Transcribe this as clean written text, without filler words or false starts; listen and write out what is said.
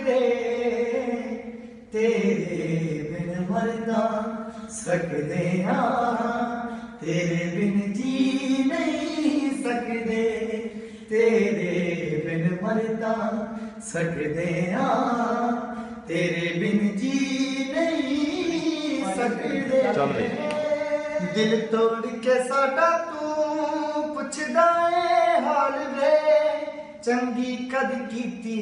सकदे तेरे बिन मरदा सकदे हाँ तेरे बिन जी नहीं सकदे तेरे बिन मरदा सकदे हाँ तेरे बिन जी नहीं सकदे दिल तोड़ के साडा तू पुछदा है हाल वे चंगी कद कीती